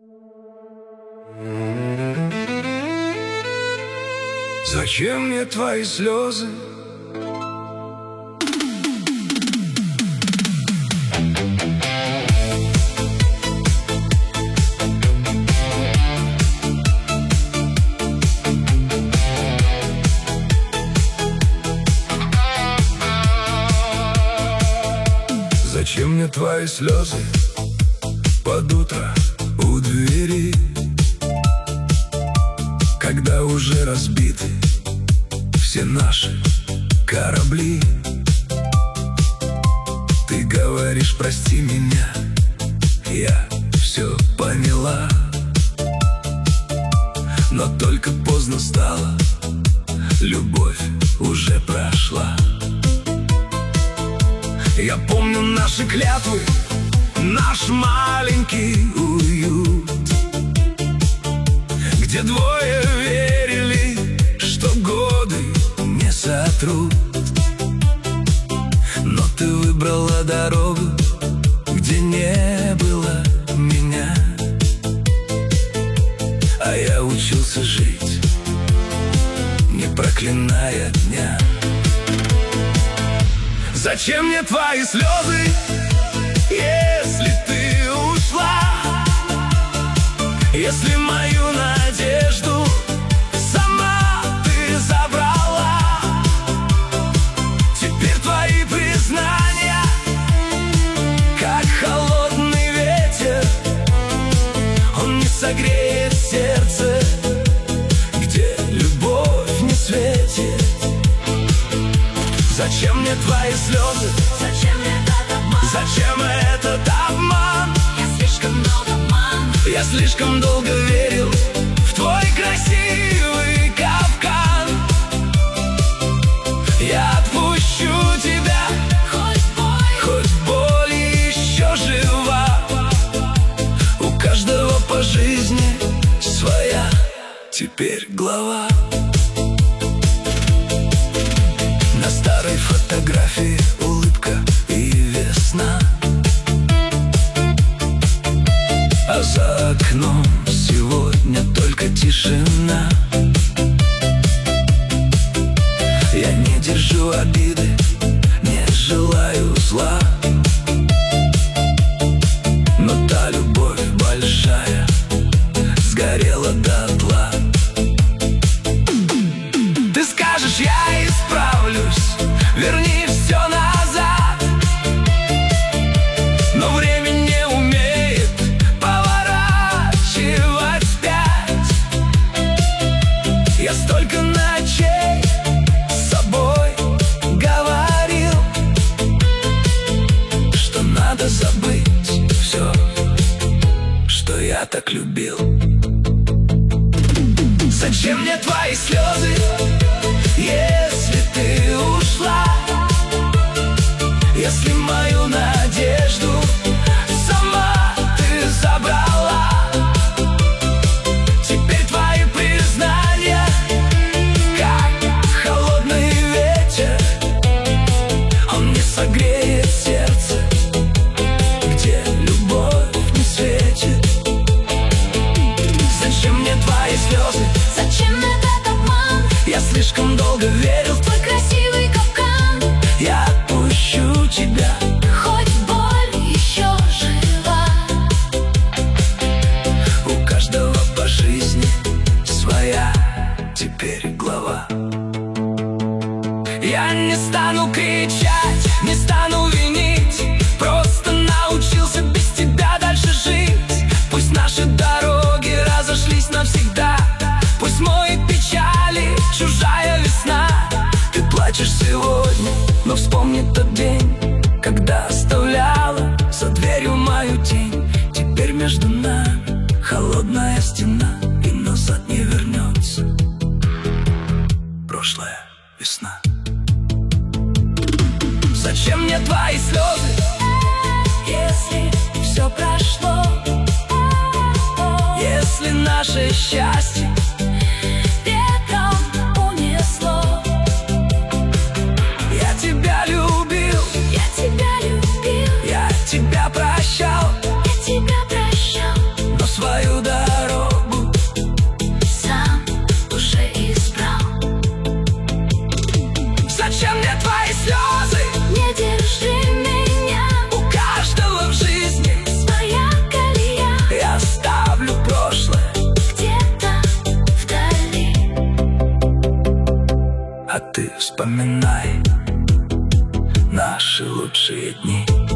Зачем мне твои слезы? Зачем мне твои слезы под утро у двери, когда уже разбиты все наши корабли? Ты говоришь: прости меня, я все поняла, но только поздно стало, любовь уже прошла. Я помню наши клятвы, наш маленький уют, где двое верили, что годы не сотрут. Но ты выбрала дорогу, где не было меня, а я учился жить, не проклиная дня. Зачем мне твои слезы, если ты ушла? Если мою надежду сама ты забрала? Теперь твои признания, как холодный ветер, он не согреет сердце, где любовь не светит. Зачем мне твои слезы? Зачем этот обман? Зачем этот обман? Я слишком долго верил в твой красивый капкан. Я отпущу тебя, хоть боль еще жива. У каждого по жизни своя теперь глава. На старой фотографии улыбка и весна, а за окном сегодня только тишина. Я не держу обиды, не желаю зла, но та любовь большая сгорела дотла. Ты скажешь: я исправлюсь, верни все назад, но время не умеет поворачивать вспять. Я столько ночей с собой говорил, что надо забыть все, что я так любил. Зачем мне твои слезы, если ты ушла? Если мою надежду сама ты забрала? Теперь твои признания, как холодный ветер, он не согреет сердце, где любовь не светит. Зачем мне твои слезы? Зачем этот обман? Я слишком долго верил в Твой красивый капкан. Я отпущу тебя, Хоть боль еще жива. у каждого по жизни своя теперь глава. Я не стану кричать, не стану винить, просто научился без тебя дальше жить. Пусть наши дороги разошлись навсегда, пусть мои печали чужая весна. Ты плачешь сегодня, но вспомни тот день, когда оставляла за дверью мою тень. Теперь между нами холодная стена, и назад не вернется прошлая весна. Зачем мне твои слезы, Если все прошло, если наше счастье ветром унесло? я тебя любил, Я тебя любил, я тебя прощал, я тебя прощал, но свою Зачем мне твои слезы? Не держи меня, У каждого в жизни своя колея, я оставлю прошлое, где-то вдали. а ты вспоминай наши лучшие дни.